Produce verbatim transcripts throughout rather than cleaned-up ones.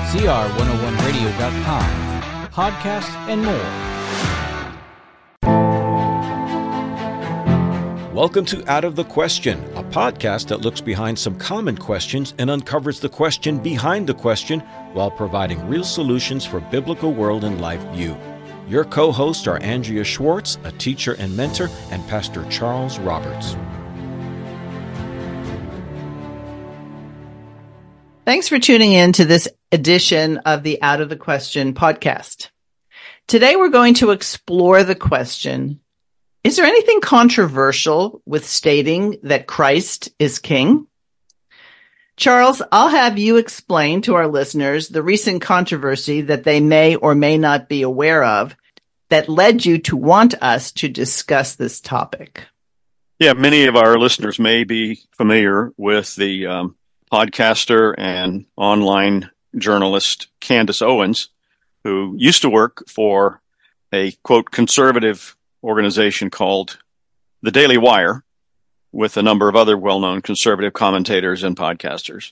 C R one oh one radio dot com, podcasts, and more. Welcome to Out of the Question, a podcast that looks behind some common questions and uncovers the question behind the question while providing real solutions for biblical world and life view. Your co-hosts are Andrea Schwartz, a teacher and mentor, and Pastor Charles Roberts. Thanks for tuning in to this edition of the Out of the Question podcast. Today we're going to explore the question, is there anything controversial with stating that Christ is King? Charles, I'll have you explain to our listeners the recent controversy that they may or may not be aware of that led you to want us to discuss this topic. Yeah, many of our listeners may be familiar with the um, podcaster and online journalist Candace Owens, who used to work for a, quote, conservative organization called The Daily Wire, with a number of other well-known conservative commentators and podcasters.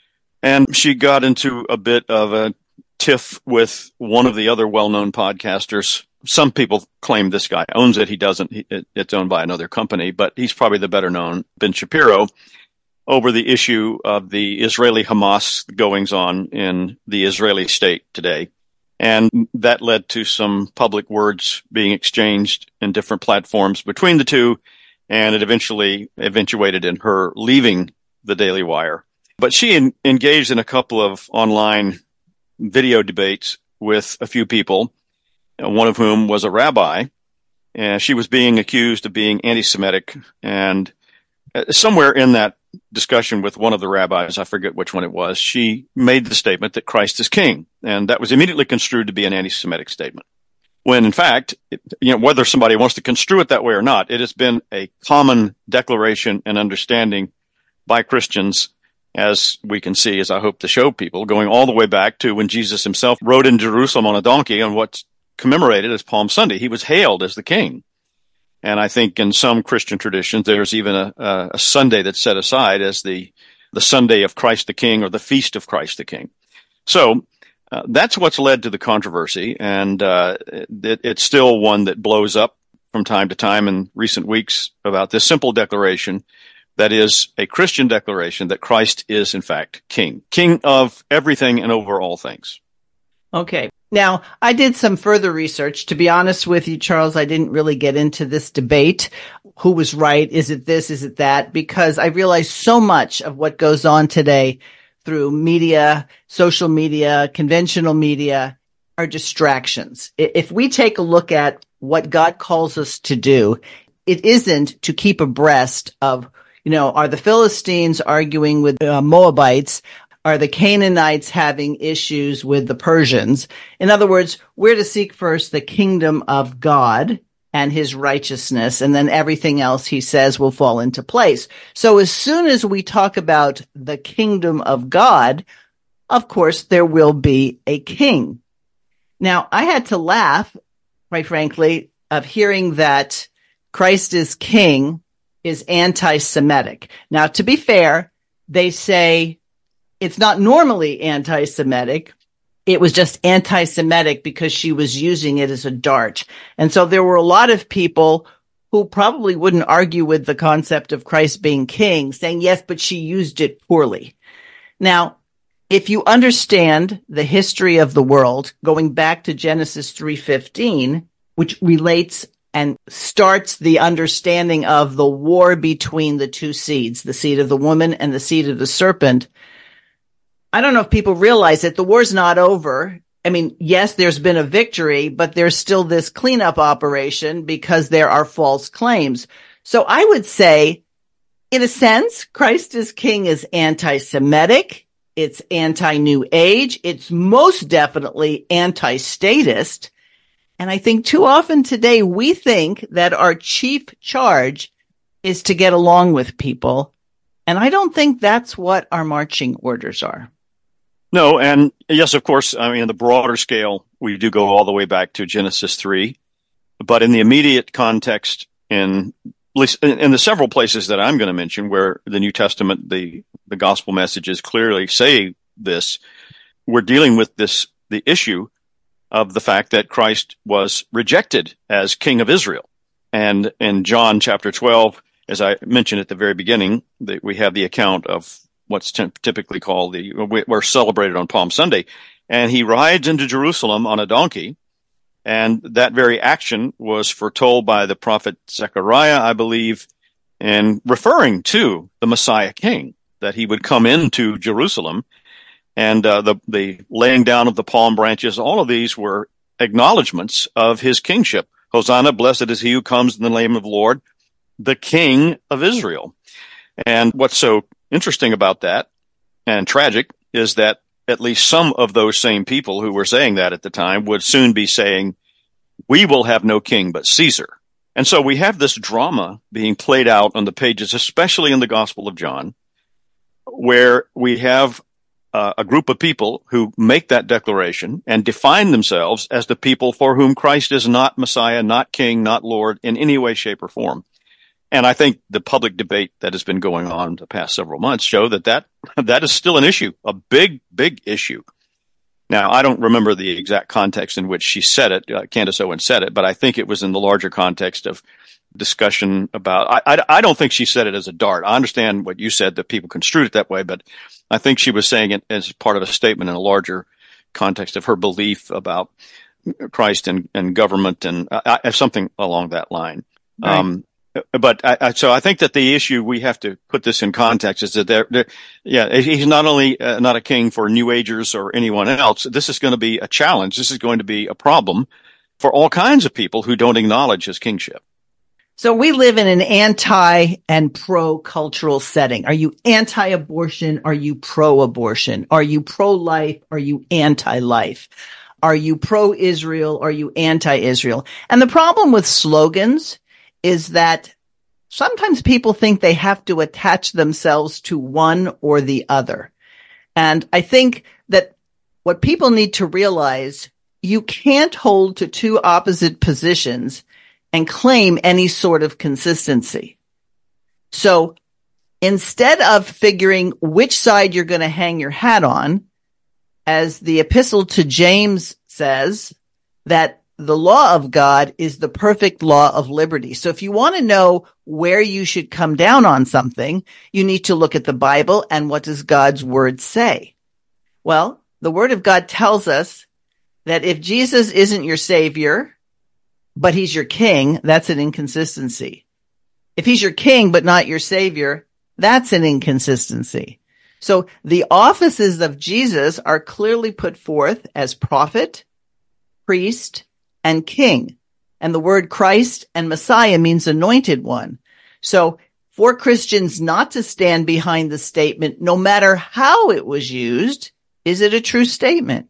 And she got into a bit of a tiff with one of the other well-known podcasters. Some people claim this guy owns it. He doesn't. He, it, it's owned by another company, but he's probably the better known, Ben Shapiro, over the issue of the Israeli-Hamas goings-on in the Israeli state today. And that led to some public words being exchanged in different platforms between the two, and it eventually eventuated in her leaving the Daily Wire. But she en- engaged in a couple of online video debates with a few people, one of whom was a rabbi, and she was being accused of being anti-Semitic. And somewhere in that discussion with one of the rabbis, I forget which one it was, she made the statement that Christ is king. And that was immediately construed to be an anti-Semitic statement. When in fact, it, you know, whether somebody wants to construe it that way or not, it has been a common declaration and understanding by Christians, as we can see, as I hope to show people, going all the way back to when Jesus himself rode in Jerusalem on a donkey on what's commemorated as Palm Sunday. He was hailed as the king. And I think in some Christian traditions, there's even a, a, a Sunday that's set aside as the, the Sunday of Christ the King, or the Feast of Christ the King. So uh, that's what's led to the controversy, and uh, it, it's still one that blows up from time to time in recent weeks about this simple declaration that is a Christian declaration that Christ is, in fact, King. King of everything and over all things. Okay. Now, I did some further research. To be honest with you, Charles, I didn't really get into this debate. Who was right? Is it this? Is it that? Because I realize so much of what goes on today through media, social media, conventional media are distractions. If we take a look at what God calls us to do, it isn't to keep abreast of, you know, are the Philistines arguing with uh, Moabites? Are the Canaanites having issues with the Persians? In other words, we're to seek first the kingdom of God and his righteousness, and then everything else he says will fall into place. So as soon as we talk about the kingdom of God, of course, there will be a king. Now, I had to laugh, quite frankly, of hearing that Christ is king is anti-Semitic. Now, to be fair, they say it's not normally anti-Semitic. It was just anti-Semitic because she was using it as a dart. And so there were a lot of people who probably wouldn't argue with the concept of Christ being king, saying, yes, but she used it poorly. Now, if you understand the history of the world, going back to Genesis three fifteen, which relates and starts the understanding of the war between the two seeds, the seed of the woman and the seed of the serpent, I don't know if people realize it. The war's not over. I mean, yes, there's been a victory, but there's still this cleanup operation because there are false claims. So I would say, in a sense, Christ is King is anti-Semitic. It's anti-New Age. It's most definitely anti-statist. And I think too often today we think that our chief charge is to get along with people. And I don't think that's what our marching orders are. No, and yes, of course, I mean, in the broader scale, we do go all the way back to Genesis three. But in the immediate context, in at least in, in the several places that I'm going to mention where the New Testament, the, the gospel messages clearly say this, we're dealing with this, the issue of the fact that Christ was rejected as King of Israel. And in John chapter twelve, as I mentioned at the very beginning, that we have the account of what's t- typically called the, we're celebrated on Palm Sunday. And he rides into Jerusalem on a donkey. And that very action was foretold by the prophet Zechariah, I believe, and referring to the Messiah King, that he would come into Jerusalem. And uh, the, the laying down of the palm branches, all of these were acknowledgments of his kingship. Hosanna, blessed is he who comes in the name of the Lord, the King of Israel. And what's so interesting about that, and tragic, is that at least some of those same people who were saying that at the time would soon be saying, we will have no king but Caesar. And so we have this drama being played out on the pages, especially in the Gospel of John, where we have uh, a group of people who make that declaration and define themselves as the people for whom Christ is not Messiah, not King, not Lord in any way, shape, or form. And I think the public debate that has been going on the past several months show that that, that is still an issue, a big, big issue. Now, I don't remember the exact context in which she said it, uh, Candace Owens said it, but I think it was in the larger context of discussion about, I, I, I don't think she said it as a dart. I understand what you said, that people construed it that way, but I think she was saying it as part of a statement in a larger context of her belief about Christ and, and government and uh, something along that line. Right. Um, But I, I, so I think that the issue, we have to put this in context, is that there, there yeah, he's not only uh, not a king for New Agers or anyone else. This is going to be a challenge. This is going to be a problem for all kinds of people who don't acknowledge his kingship. So we live in an anti and pro-cultural setting. Are you anti-abortion? Are you pro-abortion? Are you pro-life? Are you anti-life? Are you pro-Israel? Are you anti-Israel? And the problem with slogans is that sometimes people think they have to attach themselves to one or the other. And I think that what people need to realize, you can't hold to two opposite positions and claim any sort of consistency. So instead of figuring which side you're going to hang your hat on, as the epistle to James says, that the law of God is the perfect law of liberty. So if you want to know where you should come down on something, you need to look at the Bible and what does God's word say? Well, the word of God tells us that if Jesus isn't your savior, but he's your king, that's an inconsistency. If he's your king, but not your savior, that's an inconsistency. So the offices of Jesus are clearly put forth as prophet, priest, and king. And the word Christ and Messiah means anointed one. So for Christians not to stand behind the statement, no matter how it was used, is it a true statement?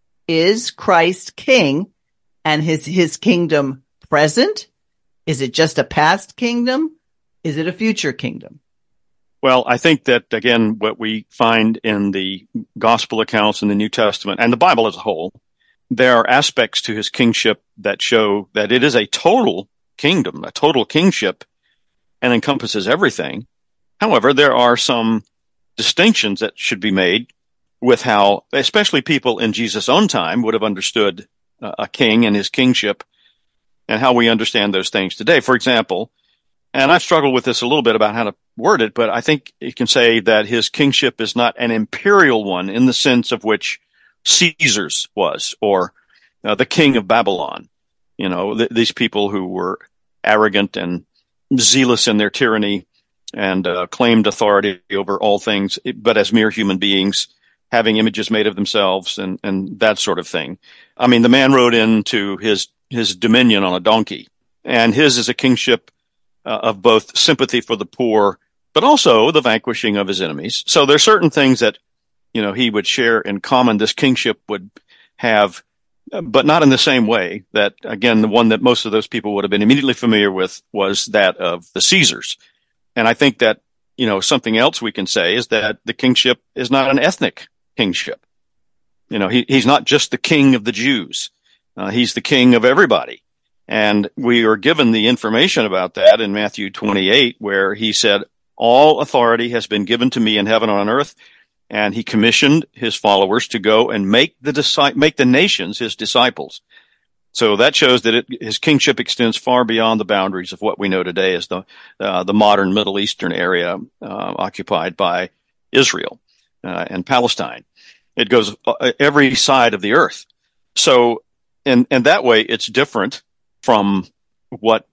Is Christ king and his, his kingdom present? Is it just a past kingdom? Is it a future kingdom? Well, I think that, again, what we find in the gospel accounts in the New Testament and the Bible as a whole, there are aspects to his kingship that show that it is a total kingdom, a total kingship, and encompasses everything. However, there are some distinctions that should be made with how, especially people in Jesus' own time, would have understood uh, a king and his kingship, and how we understand those things today. For example, and I've struggled with this a little bit about how to word it, but I think you can say that his kingship is not an imperial one in the sense of which Caesar's was, or uh, the king of Babylon. You know, th- these people who were arrogant and zealous in their tyranny and uh, claimed authority over all things, but as mere human beings, having images made of themselves and, and that sort of thing. I mean, the man rode into his, his dominion on a donkey, and his is a kingship uh, of both sympathy for the poor, but also the vanquishing of his enemies. So there are certain things that, you know, he would share in common, this kingship would have, but not in the same way that, again, the one that most of those people would have been immediately familiar with was that of the Caesars. And I think that, you know, something else we can say is that the kingship is not an ethnic kingship. You know, he, he's not just the king of the Jews. Uh, he's the king of everybody. And we are given the information about that in Matthew twenty-eight, where he said, all authority has been given to me in heaven and on earth. and he commissioned his followers to go and make the disci- make the nations his disciples. So that shows that it, his kingship extends far beyond the boundaries of what we know today as the uh, the modern Middle Eastern area uh, occupied by Israel uh, and Palestine. It goes uh, every side of the earth. So, and and that way, it's different from what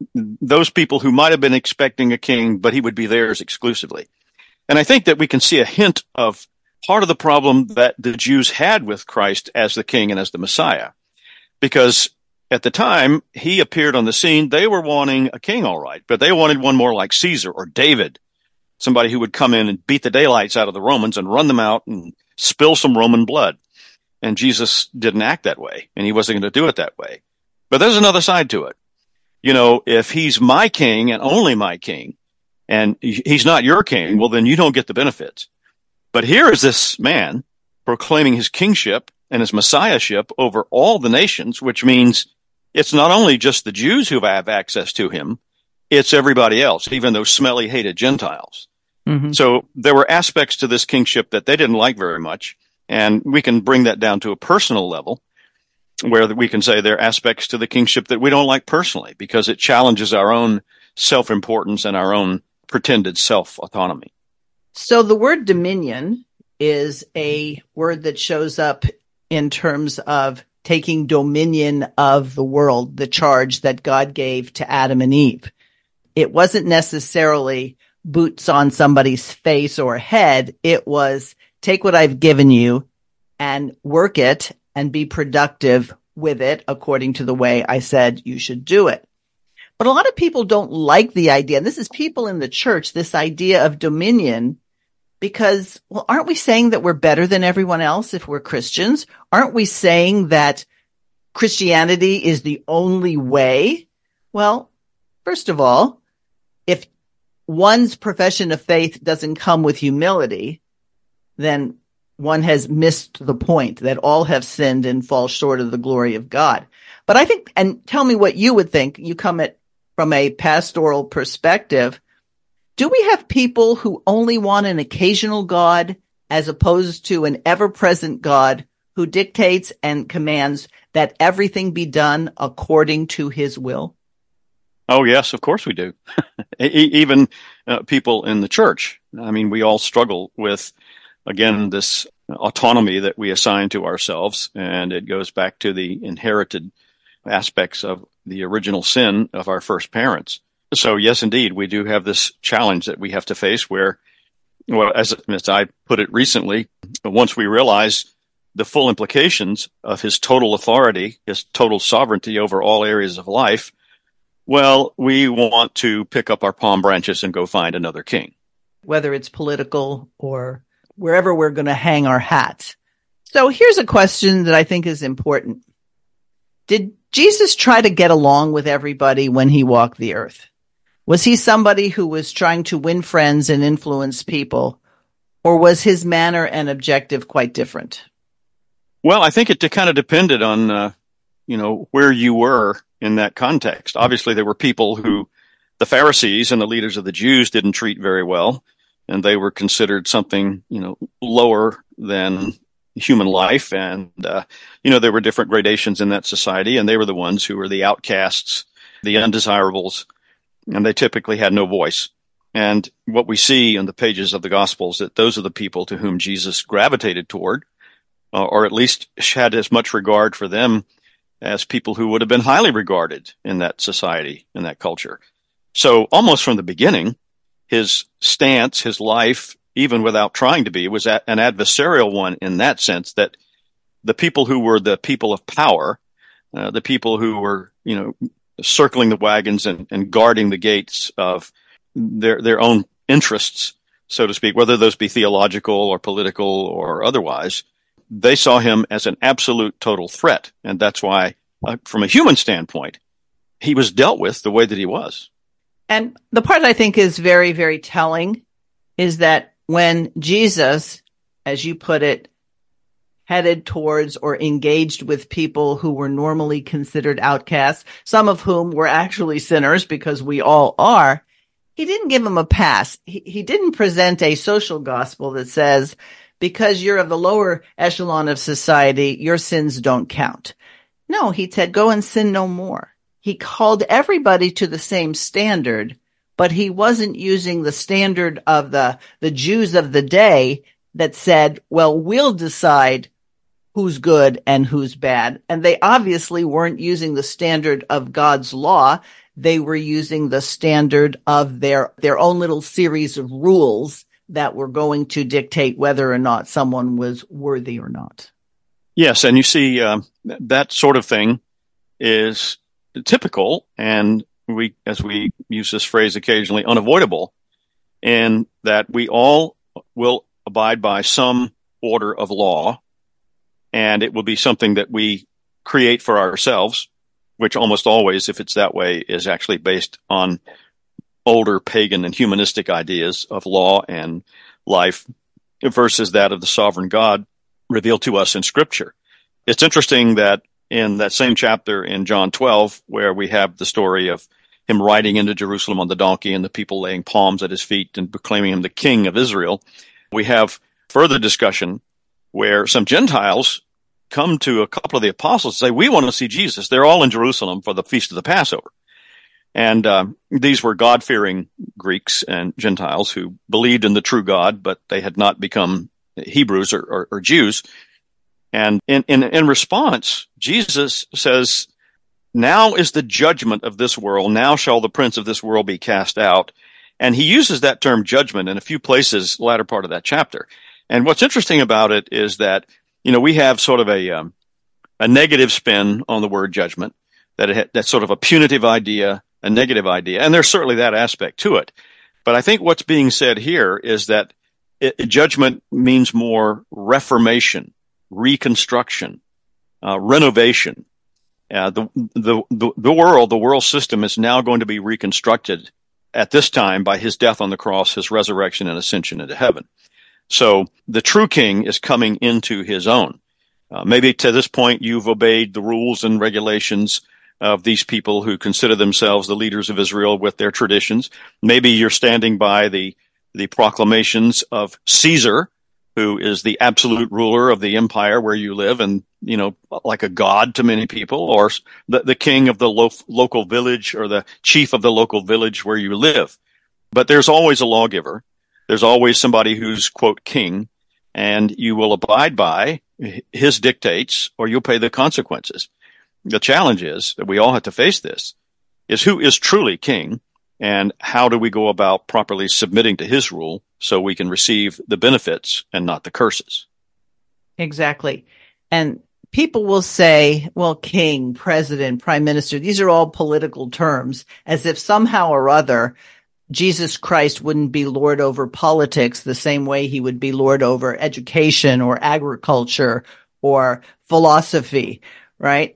those people who might have been expecting a king, but he would be theirs exclusively. And I think that we can see a hint of part of the problem that the Jews had with Christ as the king and as the Messiah. Because at the time he appeared on the scene, they were wanting a king, all right, but they wanted one more like Caesar or David, somebody who would come in and beat the daylights out of the Romans and run them out and spill some Roman blood. And Jesus didn't act that way, and he wasn't going to do it that way. But there's another side to it. You know, if he's my king and only my king, and he's not your king, well, then you don't get the benefits. But here is this man proclaiming his kingship and his messiahship over all the nations, which means it's not only just the Jews who have access to him, it's everybody else, even those smelly, hated Gentiles. Mm-hmm. So there were aspects to this kingship that they didn't like very much, and we can bring that down to a personal level, where we can say there are aspects to the kingship that we don't like personally, because it challenges our own self-importance and our own pretended self-autonomy. So the word dominion is a word that shows up in terms of taking dominion of the world, the charge that God gave to Adam and Eve. It wasn't necessarily boots on somebody's face or head. It was take what I've given you and work it and be productive with it according to the way I said you should do it. But a lot of people don't like the idea, and this is people in the church, this idea of dominion, because, well, aren't we saying that we're better than everyone else if we're Christians? Aren't we saying that Christianity is the only way? Well, first of all, if one's profession of faith doesn't come with humility, then one has missed the point that all have sinned and fall short of the glory of God. But I think, and tell me what you would think, you come at from a pastoral perspective, do we have people who only want an occasional God as opposed to an ever-present God who dictates and commands that everything be done according to his will? Oh, yes, of course we do. Even uh, people in the church. I mean, we all struggle with, again, this autonomy that we assign to ourselves, and it goes back to the inherited aspects of the original sin of our first parents. So, yes, indeed, we do have this challenge that we have to face where, well, as, as I put it recently, once we realize the full implications of his total authority, his total sovereignty over all areas of life, well, we want to pick up our palm branches and go find another king. Whether it's political or wherever we're going to hang our hats. So here's a question that I think is important. Did Jesus try to get along with everybody when he walked the earth? Was he somebody who was trying to win friends and influence people, or was his manner and objective quite different? Well, I think it kind of depended on, uh, you know, where you were in that context. Obviously, there were people who the Pharisees and the leaders of the Jews didn't treat very well, and they were considered something, you know, lower than human life. And, uh, you know, there were different gradations in that society, and they were the ones who were the outcasts, the undesirables, and they typically had no voice. And what we see in the pages of the Gospels, that those are the people to whom Jesus gravitated toward, uh, or at least had as much regard for them as people who would have been highly regarded in that society, in that culture. So almost from the beginning, his stance, his life, even without trying to be, was an adversarial one in that sense, that the people who were the people of power, uh, the people who were, you know, circling the wagons and, and guarding the gates of their their own interests, so to speak, whether those be theological or political or otherwise, they saw him as an absolute total threat. And that's why, uh, from a human standpoint, he was dealt with the way that he was. And the part I think is very, very telling is that when Jesus, as you put it, headed towards or engaged with people who were normally considered outcasts, some of whom were actually sinners, because we all are, he didn't give them a pass. He, he didn't present a social gospel that says, because you're of the lower echelon of society, your sins don't count. No, he said, go and sin no more. He called everybody to the same standard, but he wasn't using the standard of the, the Jews of the day that said, well, we'll decide who's good and who's bad. And they obviously weren't using the standard of God's law. They were using the standard of their, their own little series of rules that were going to dictate whether or not someone was worthy or not. Yes, and you see, uh, that sort of thing is typical, and we, as we use this phrase occasionally, unavoidable, in that we all will abide by some order of law, and it will be something that we create for ourselves, which almost always, if it's that way, is actually based on older pagan and humanistic ideas of law and life versus that of the sovereign God revealed to us in Scripture. It's interesting that in that same chapter in John twelve, where we have the story of him riding into Jerusalem on the donkey and the people laying palms at his feet and proclaiming him the King of Israel, we have further discussion where some Gentiles come to a couple of the apostles and say, we want to see Jesus. They're all in Jerusalem for the Feast of the Passover. And uh, these were God-fearing Greeks and Gentiles who believed in the true God, but they had not become Hebrews or, or, or Jews. And in, in, in response, Jesus says, now is the judgment of this world. Now shall the prince of this world be cast out. And he uses that term judgment in a few places, latter part of that chapter. And what's interesting about it is that, you know, we have sort of a, um, a negative spin on the word judgment, that it, that's sort of a punitive idea, a negative idea. And there's certainly that aspect to it. But I think what's being said here is that it, judgment means more reformation, reconstruction, uh, renovation. Uh, the, the, the, the world, the world system is now going to be reconstructed at this time by his death on the cross, his resurrection and ascension into heaven. So the true king is coming into his own. Uh, maybe to this point, you've obeyed the rules and regulations of these people who consider themselves the leaders of Israel with their traditions. Maybe you're standing by the, the proclamations of Caesar, who is the absolute ruler of the empire where you live and, you know, like a god to many people, or the, the king of the lo- local village or the chief of the local village where you live. But there's always a lawgiver. There's always somebody who's, quote, king, and you will abide by his dictates or you'll pay the consequences. The challenge is that we all have to face this, is who is truly king and how do we go about properly submitting to his rule so we can receive the benefits and not the curses. Exactly. And people will say, well, king, president, prime minister, these are all political terms, as if somehow or other Jesus Christ wouldn't be Lord over politics the same way he would be Lord over education or agriculture or philosophy, right?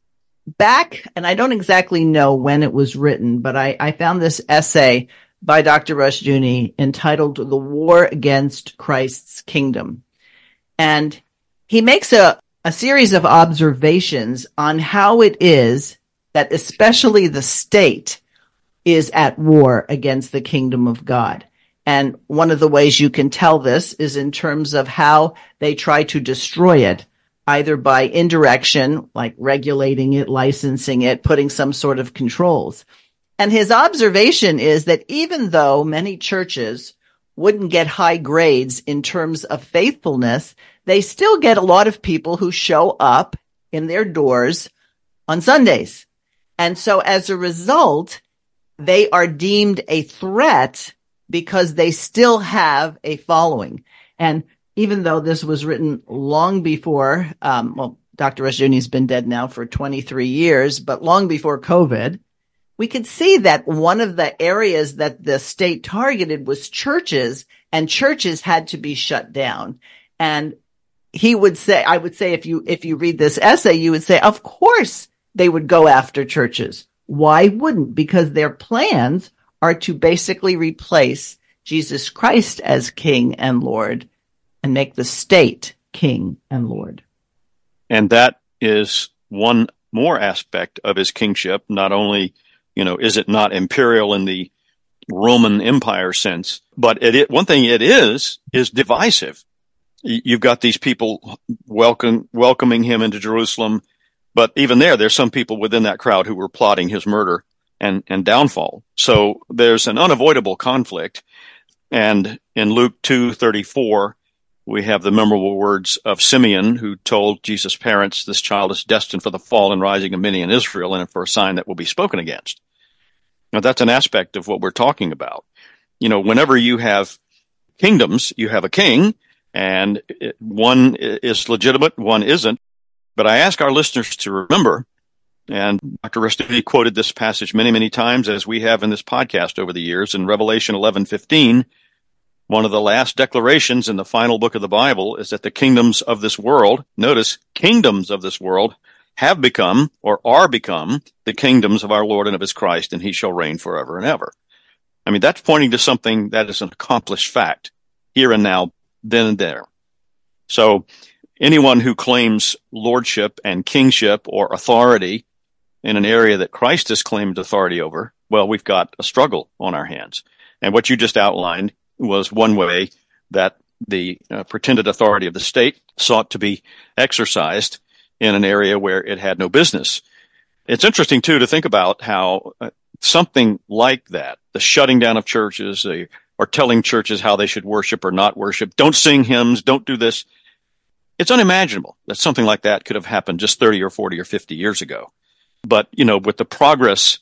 Back, and I don't exactly know when it was written, but I, I found this essay by Doctor Rushdoony entitled The War Against Christ's Kingdom. And he makes a, a series of observations on how it is that especially the state is at war against the kingdom of God. And one of the ways you can tell this is in terms of how they try to destroy it, either by indirection, like regulating it, licensing it, putting some sort of controls. And his observation is that even though many churches wouldn't get high grades in terms of faithfulness, they still get a lot of people who show up in their doors on Sundays. And so as a result, they are deemed a threat because they still have a following. And even though this was written long before, um, well, Doctor Rushdoony's been dead now for twenty-three years, but long before COVID, we could see that one of the areas that the state targeted was churches, and churches had to be shut down. And he would say, I would say, if you, if you read this essay, you would say, of course they would go after churches. Why wouldn't? Because their plans are to basically replace Jesus Christ as King and Lord and make the state King and Lord. And that is one more aspect of his kingship. Not only, you know, is it not imperial in the Roman Empire sense. But it, it, one thing it is, is divisive. You've got these people welcome, welcoming him into Jerusalem. But even there, there's some people within that crowd who were plotting his murder and, and downfall. So there's an unavoidable conflict. And in Luke two thirty-four, we have the memorable words of Simeon, who told Jesus' parents, this child is destined for the fall and rising of many in Israel and for a sign that will be spoken against. Now, that's an aspect of what we're talking about. You know, whenever you have kingdoms, you have a king, and it, one is legitimate, one isn't. But I ask our listeners to remember, and Doctor Restudi quoted this passage many, many times, as we have in this podcast over the years, in Revelation eleven fifteen, one of the last declarations in the final book of the Bible is that the kingdoms of this world, notice, kingdoms of this world, have become or are become the kingdoms of our Lord and of his Christ, and he shall reign forever and ever. I mean, that's pointing to something that is an accomplished fact, here and now, then and there. So anyone who claims lordship and kingship or authority in an area that Christ has claimed authority over, well, we've got a struggle on our hands. And what you just outlined was one way that the uh, pretended authority of the state sought to be exercised in an area where it had no business. It's interesting, too, to think about how uh, something like that, the shutting down of churches, uh, or telling churches how they should worship or not worship, don't sing hymns, don't do this. It's unimaginable that something like that could have happened just thirty or forty or fifty years ago. But, you know, with the progress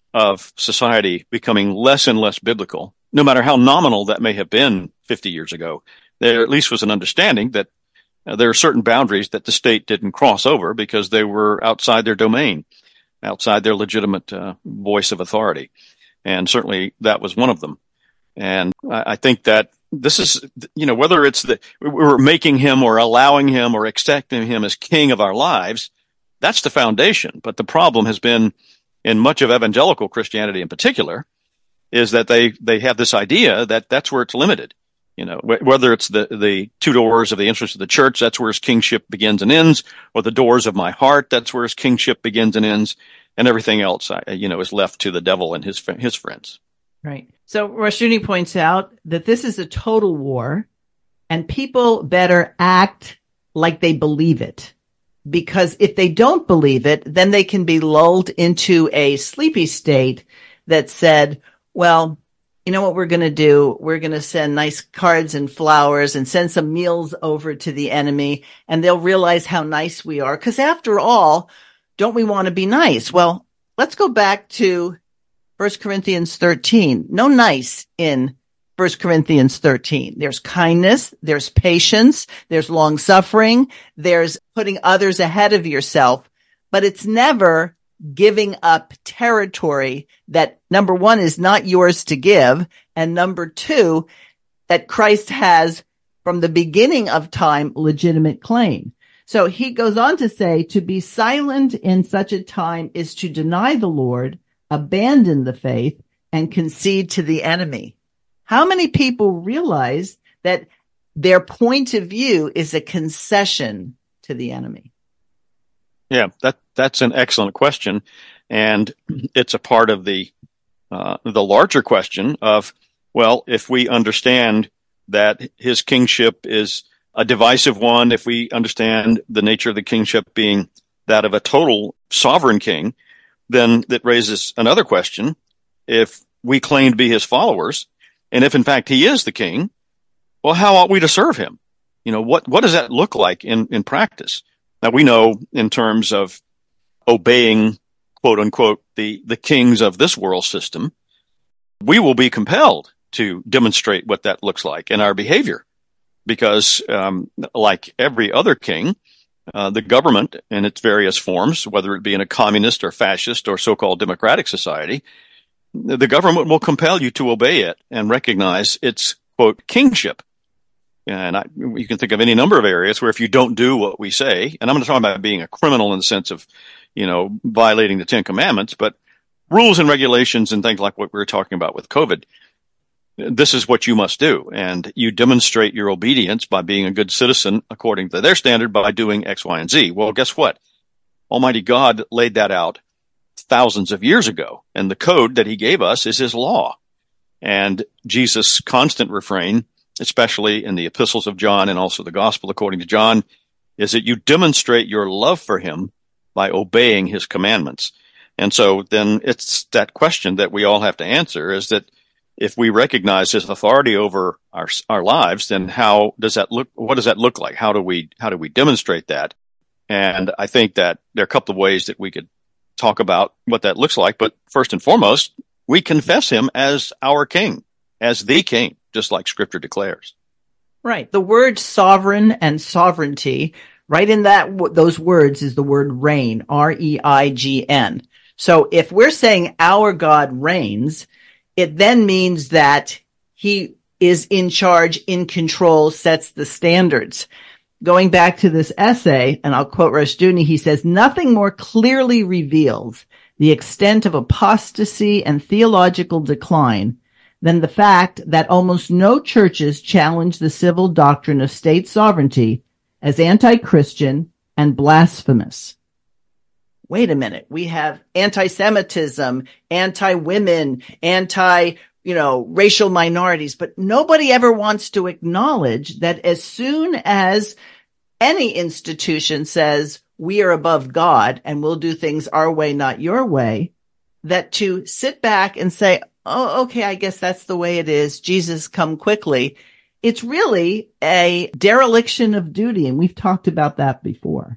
of society becoming less and less biblical, no matter how nominal that may have been fifty years ago, there at least was an understanding that uh, there are certain boundaries that the state didn't cross over because they were outside their domain, outside their legitimate uh, voice of authority. And certainly that was one of them. And I, I think that this is, you know, whether it's that we're making him or allowing him or accepting him as king of our lives, that's the foundation. But the problem has been, in much of evangelical Christianity in particular, is that they, they have this idea that that's where it's limited. You know, wh- whether it's the, the two doors of the entrance of the church, that's where his kingship begins and ends, or the doors of my heart, that's where his kingship begins and ends, and everything else, you know, is left to the devil and his his friends. Right. So Restudi points out that this is a total war, and people better act like they believe it. Because if they don't believe it, then they can be lulled into a sleepy state that said, well, you know what we're going to do? We're going to send nice cards and flowers and send some meals over to the enemy, and they'll realize how nice we are. Because after all, don't we want to be nice? Well, let's go back to First Corinthians thirteen. No nice in First Corinthians thirteen. There's kindness, there's patience, there's long suffering, there's putting others ahead of yourself, but it's never giving up territory that, number one, is not yours to give, and number two, that Christ has from the beginning of time legitimate claim. So he goes on to say, to be silent in such a time is to deny the Lord, abandon the faith, and concede to the enemy. How many people realize that their point of view is a concession to the enemy? Yeah, that that's an excellent question, and it's a part of the uh, the larger question of, well, if we understand that his kingship is a divisive one, if we understand the nature of the kingship being that of a total sovereign king, then that raises another question. If we claim to be his followers, and if in fact he is the king, well, how ought we to serve him? You know, what, what does that look like in, in practice? Now, we know in terms of obeying, quote unquote, the, the kings of this world system, we will be compelled to demonstrate what that looks like in our behavior. Because, um, like every other king, uh, the government in its various forms, whether it be in a communist or fascist or so-called democratic society, the government will compel you to obey it and recognize its, quote, kingship. And I, you can think of any number of areas where if you don't do what we say, and I'm not talking about being a criminal in the sense of, you know, violating the Ten Commandments, but rules and regulations and things like what we were talking about with COVID, this is what you must do. And you demonstrate your obedience by being a good citizen according to their standard by doing X, Y, and Z. Well, guess what? Almighty God laid that out thousands of years ago. And the code that he gave us is his law. And Jesus' constant refrain, especially in the epistles of John and also the gospel according to John, is that you demonstrate your love for him by obeying his commandments. And so then it's that question that we all have to answer, is that if we recognize his authority over our our lives, then how does that look? What does that look like? How do we how do we demonstrate that? And I think that there are a couple of ways that we could talk about what that looks like. But first and foremost, we confess him as our king, as the king, just like Scripture declares. Right. The word sovereign and sovereignty, right in that those words is the word reign, R E I G N. So if we're saying our God reigns, it then means that he is in charge, in control, sets the standards. Going back to this essay, and I'll quote Rushdoony, he says, nothing more clearly reveals the extent of apostasy and theological decline than the fact that almost no churches challenge the civil doctrine of state sovereignty as anti-Christian and blasphemous. Wait a minute. We have anti-Semitism, anti-women, anti, you know, racial minorities, but nobody ever wants to acknowledge that as soon as any institution says we are above God and we'll do things our way, not your way, that to sit back and say, oh, okay, I guess that's the way it is. Jesus, come quickly. It's really a dereliction of duty. And we've talked about that before.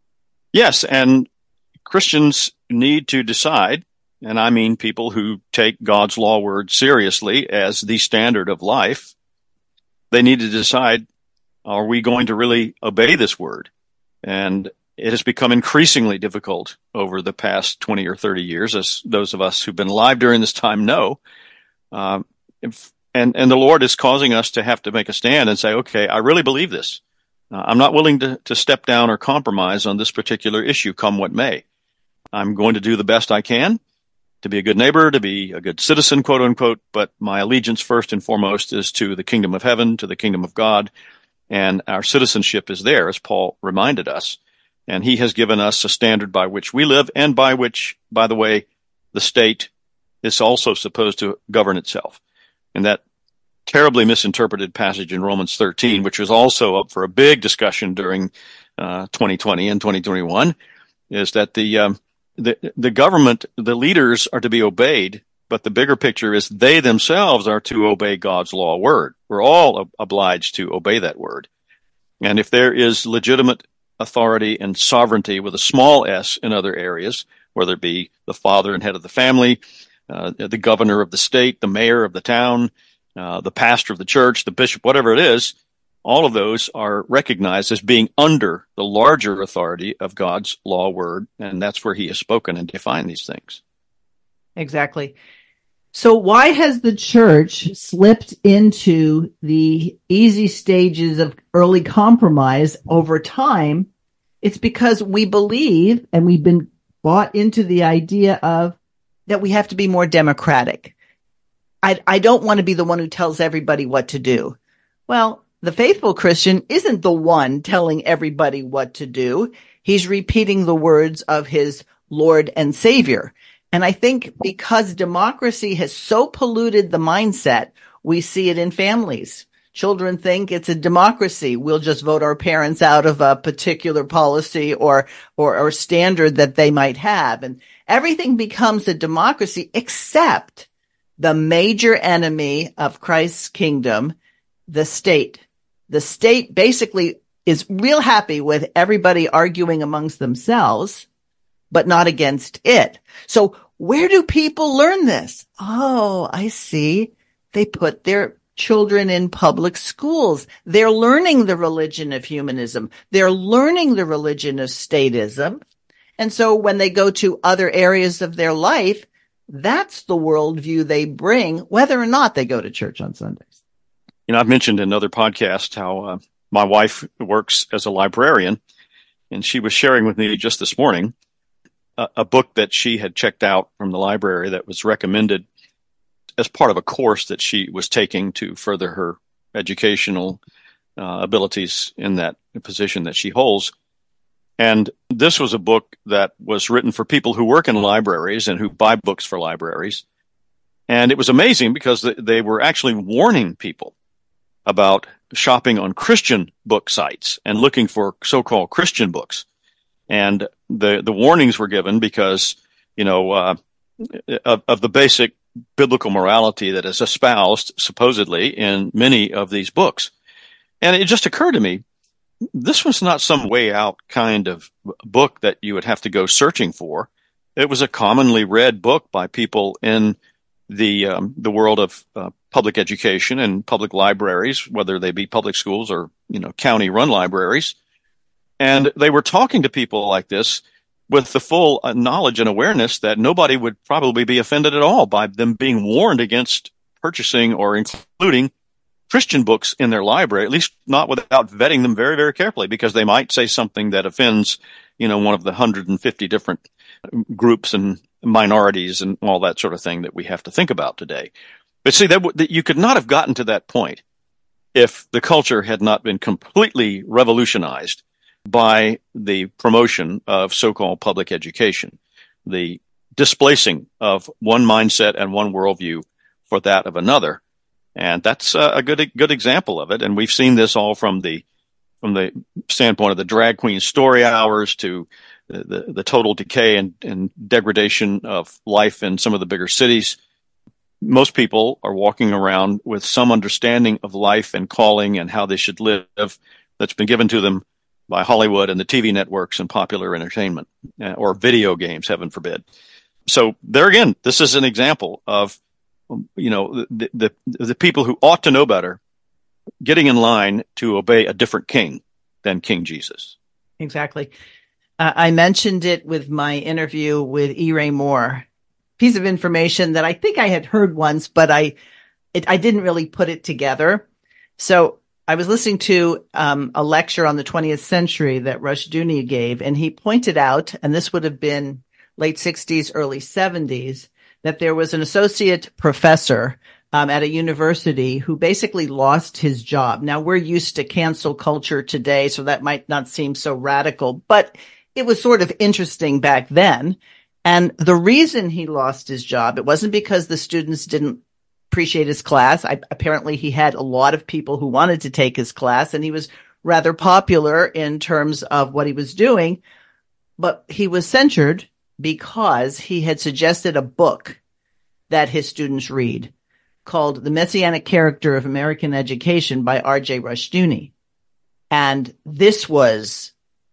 Yes. And Christians need to decide, and I mean people who take God's law word seriously as the standard of life, they need to decide, are we going to really obey this word? And it has become increasingly difficult over the past twenty or thirty years, as those of us who've been alive during this time know. Um, if, and, and the Lord is causing us to have to make a stand and say, okay, I really believe this. Uh, I'm not willing to, to step down or compromise on this particular issue, come what may. I'm going to do the best I can to be a good neighbor, to be a good citizen, quote unquote, but my allegiance first and foremost is to the kingdom of heaven, to the kingdom of God, and our citizenship is there, as Paul reminded us. And he has given us a standard by which we live and by which, by the way, the state is also supposed to govern itself. And that terribly misinterpreted passage in Romans thirteen, which was also up for a big discussion during uh, twenty twenty and twenty twenty-one, is that the um, The, the government, the leaders are to be obeyed, but the bigger picture is they themselves are to obey God's law word. We're all ob- obliged to obey that word. And if there is legitimate authority and sovereignty with a small s in other areas, whether it be the father and head of the family, uh, the governor of the state, the mayor of the town, uh, the pastor of the church, the bishop, whatever it is, all of those are recognized as being under the larger authority of God's law word, and that's where he has spoken and defined these things. Exactly. So why has the church slipped into the easy stages of early compromise over time? It's because we believe, and we've been bought into the idea of that we have to be more democratic. I, I don't want to be the one who tells everybody what to do. Well, the faithful Christian isn't the one telling everybody what to do. He's repeating the words of his Lord and Savior. And I think because democracy has so polluted the mindset, we see it in families. Children think it's a democracy. We'll just vote our parents out of a particular policy or, or, or standard that they might have. And everything becomes a democracy except the major enemy of Christ's kingdom, the state. The state basically is real happy with everybody arguing amongst themselves, but not against it. So where do people learn this? Oh, I see. They put their children in public schools. They're learning the religion of humanism. They're learning the religion of statism. And so when they go to other areas of their life, that's the worldview they bring, whether or not they go to church on Sundays. You know, I've mentioned in other podcasts how uh, my wife works as a librarian, and she was sharing with me just this morning a, a book that she had checked out from the library that was recommended as part of a course that she was taking to further her educational uh, abilities in that position that she holds. And this was a book that was written for people who work in libraries and who buy books for libraries. And it was amazing because they were actually warning people about shopping on Christian book sites and looking for so-called Christian books. And the, the warnings were given because, you know, uh, of, of the basic biblical morality that is espoused supposedly in many of these books. And it just occurred to me, this was not some way out kind of book that you would have to go searching for. It was a commonly read book by people in the um, the world of uh, public education and public libraries, whether they be public schools or, you know, county-run libraries. And they were talking to people like this with the full uh, knowledge and awareness that nobody would probably be offended at all by them being warned against purchasing or including Christian books in their library, at least not without vetting them very, very carefully, because they might say something that offends, you know, one of the one hundred fifty different groups and minorities and all that sort of thing that we have to think about today. But see, that, that you could not have gotten to that point if the culture had not been completely revolutionized by the promotion of so-called public education, the displacing of one mindset and one worldview for that of another. And that's a good good example of it. And we've seen this all from the from the standpoint of the drag queen story hours to the, the, the total decay and, and degradation of life in some of the bigger cities. Most people are walking around with some understanding of life and calling and how they should live that's been given to them by Hollywood and the T V networks and popular entertainment, uh, or video games, heaven forbid. So there again, this is an example of, you know, the, the, the people who ought to know better getting in line to obey a different king than King Jesus. Exactly. Uh, I mentioned it with my interview with E. Ray Moore, piece of information that I think I had heard once, but I, it, I didn't really put it together. So I was listening to um, a lecture on the twentieth century that Rushdoony gave, and he pointed out, and this would have been late sixties, early seventies, that there was an associate professor um, at a university who basically lost his job. Now, we're used to cancel culture today, so that might not seem so radical, but it was sort of interesting back then. And the reason he lost his job, it wasn't because the students didn't appreciate his class. I, apparently, he had a lot of people who wanted to take his class, and he was rather popular in terms of what he was doing. But he was censured because he had suggested a book that his students read called The Messianic Character of American Education by R J Rushdoony. And this was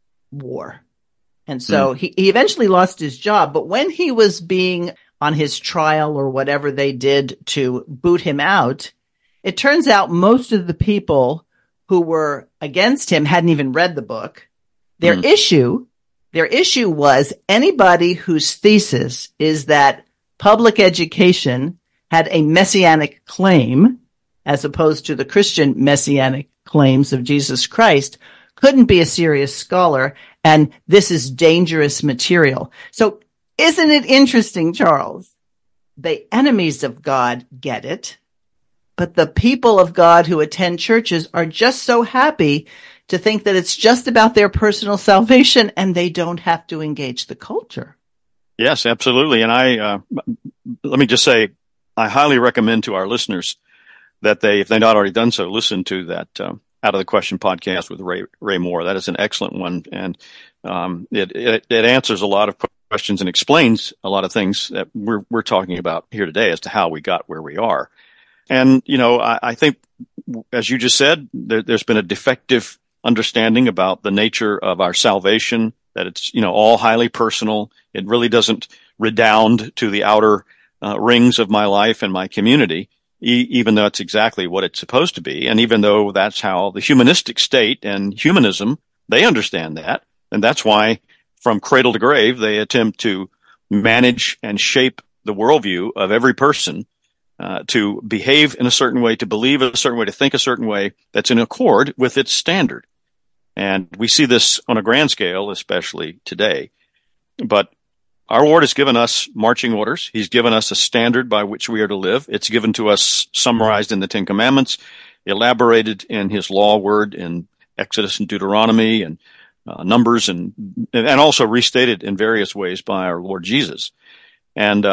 war. And so mm. he, he eventually lost his job. But when he was being on his trial or whatever they did to boot him out, it turns out most of the people who were against him hadn't even read the book. Their mm. issue Their issue was anybody whose thesis is that public education had a messianic claim, as opposed to the Christian messianic claims of Jesus Christ, couldn't be a serious scholar, and this is dangerous material. So isn't it interesting, Charles? The enemies of God get it, but the people of God who attend churches are just so happy to think that it's just about their personal salvation and they don't have to engage the culture. Yes, absolutely. And I, uh, let me just say, I highly recommend to our listeners that they, if they've not already done so, listen to that uh, Out of the Question podcast with Ray, Ray Moore. That is an excellent one. And um, it, it, it answers a lot of questions and explains a lot of things that we're, we're talking about here today as to how we got where we are. And, you know, I, I think, as you just said, there, there's been a defective understanding about the nature of our salvation, that it's, you know, all highly personal. It really doesn't redound to the outer uh, rings of my life and my community, e- even though it's exactly what it's supposed to be. And even though that's how the humanistic state and humanism, they understand that. And that's why from cradle to grave, they attempt to manage and shape the worldview of every person Uh, to behave in a certain way, to believe a certain way, to think a certain way that's in accord with its standard. And we see this on a grand scale, especially today. But our Lord has given us marching orders. He's given us a standard by which we are to live. It's given to us summarized in the Ten Commandments, elaborated in his law word in Exodus and Deuteronomy and uh, Numbers, and and also restated in various ways by our Lord Jesus. And um,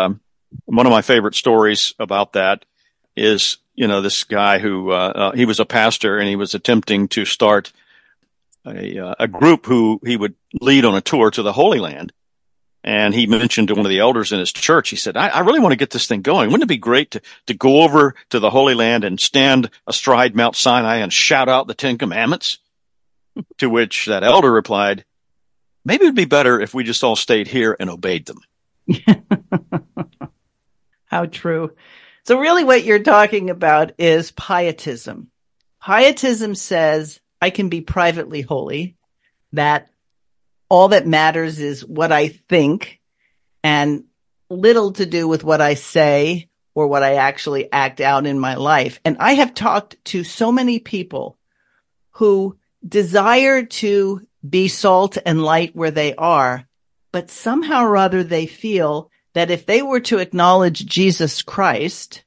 One of my favorite stories about that is, you know, this guy who, uh, uh, he was a pastor and he was attempting to start a, uh, a group who he would lead on a tour to the Holy Land. And he mentioned to one of the elders in his church, he said, I, I really want to get this thing going. Wouldn't it be great to, to go over to the Holy Land and stand astride Mount Sinai and shout out the Ten Commandments? To which that elder replied, maybe it'd be better if we just all stayed here and obeyed them. How true. So really what you're talking about is pietism. Pietism says I can be privately holy, that all that matters is what I think and little to do with what I say or what I actually act out in my life. And I have talked to so many people who desire to be salt and light where they are, but somehow or other they feel that if they were to acknowledge Jesus Christ,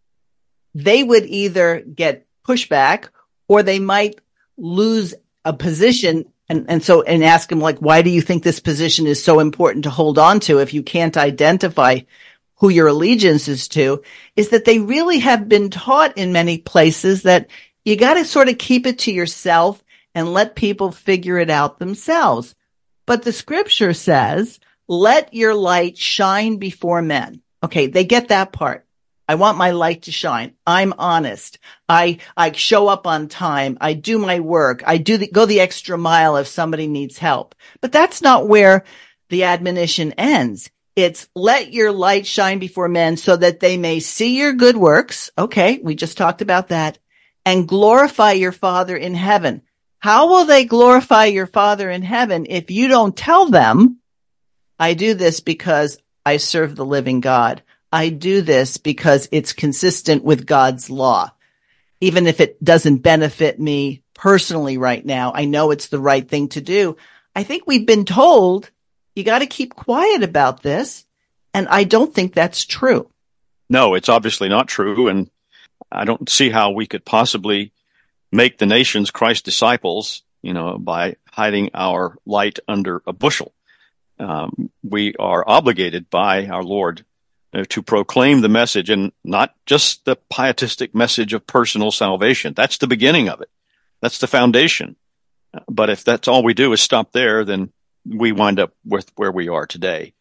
they would either get pushback or they might lose a position. And, and so, and ask him, like, why do you think this position is so important to hold on to if you can't identify who your allegiance is to? Is that they really have been taught in many places that you got to sort of keep it to yourself and let people figure it out themselves. But the scripture says, let your light shine before men. Okay, they get that part. I want my light to shine. I'm honest. I, I show up on time. I do my work. I do the, go the extra mile if somebody needs help. But that's not where the admonition ends. It's let your light shine before men so that they may see your good works. Okay, we just talked about that. And glorify your Father in heaven. How will they glorify your Father in heaven if you don't tell them, I do this because I serve the living God. I do this because it's consistent with God's law. Even if it doesn't benefit me personally right now, I know it's the right thing to do. I think we've been told you got to keep quiet about this. And I don't think that's true. No, it's obviously not true. And I don't see how we could possibly make the nations Christ's disciples, you know, by hiding our light under a bushel. Um, we are obligated by our Lord uh, to proclaim the message, and not just the pietistic message of personal salvation. That's the beginning of it. That's the foundation. But if that's all we do is stop there, then we wind up with where we are today.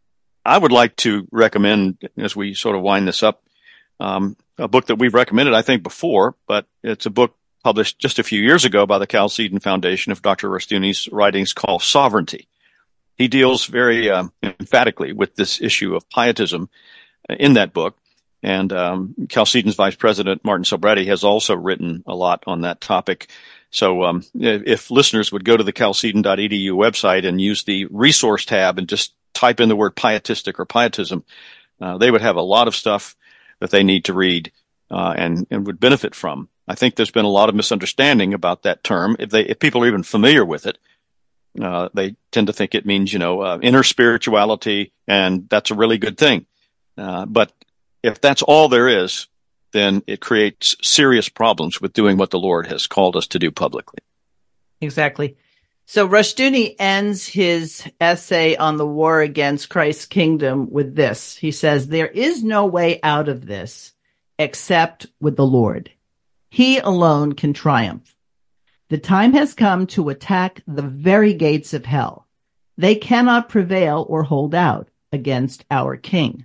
I would like to recommend, as we sort of wind this up, um, a book that we've recommended, I think, before, but it's a book published just a few years ago by the Chalcedon Foundation of Doctor Rushdoony's writings called Sovereignty. He deals very um, emphatically with this issue of pietism in that book. And um, Chalcedon's vice president, Martin Sobrati, has also written a lot on that topic. So um, if listeners would go to the chalcedon dot e d u website and use the resource tab and just type in the word pietistic or pietism, uh, they would have a lot of stuff that they need to read uh, and, and would benefit from. I think there's been a lot of misunderstanding about that term. If they, if people are even familiar with it, uh, they tend to think it means, you know, uh, inner spirituality, and that's a really good thing. Uh, but if that's all there is, then it creates serious problems with doing what the Lord has called us to do publicly. Exactly. So Rushdoony ends his essay on the war against Christ's kingdom with this. He says, there is no way out of this except with the Lord. He alone can triumph. The time has come to attack the very gates of hell. They cannot prevail or hold out against our King.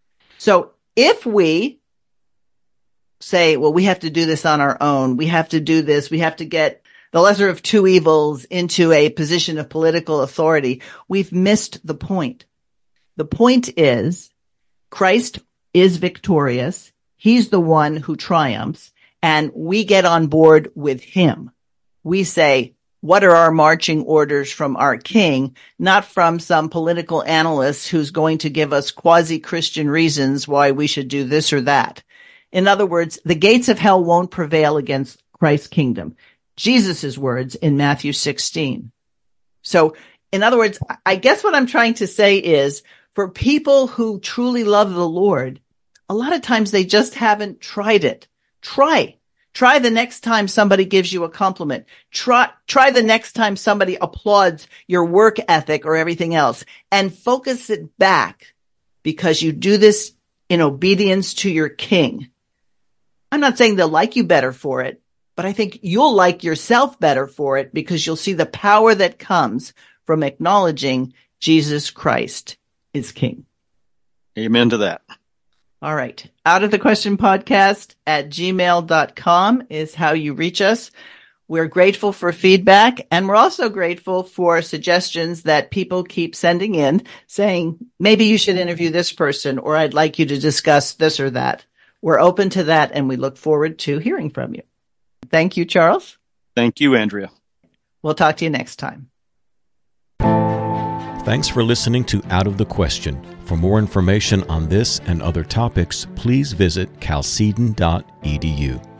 So if we say, well, we have to do this on our own, we have to do this, we have to get the lesser of two evils into a position of political authority, we've missed the point. The point is, Christ is victorious. He's the one who triumphs, and we get on board with him. We say, what are our marching orders from our King, not from some political analyst who's going to give us quasi-Christian reasons why we should do this or that. In other words, the gates of hell won't prevail against Christ's kingdom. Jesus' words in Matthew sixteen. So, in other words, I guess what I'm trying to say is, for people who truly love the Lord, a lot of times they just haven't tried it. Try. Try the next time somebody gives you a compliment. Try, try the next time somebody applauds your work ethic or everything else, and focus it back, because you do this in obedience to your king. I'm not saying they'll like you better for it, but I think you'll like yourself better for it because you'll see the power that comes from acknowledging Jesus Christ is King. Amen to that. All right. Out of the Question Podcast at gmail dot com is how you reach us. We're grateful for feedback, and we're also grateful for suggestions that people keep sending in saying, maybe you should interview this person, or I'd like you to discuss this or that. We're open to that, and we look forward to hearing from you. Thank you, Charles. Thank you, Andrea. We'll talk to you next time. Thanks for listening to Out of the Question. For more information on this and other topics, please visit chalcedon dot e d u.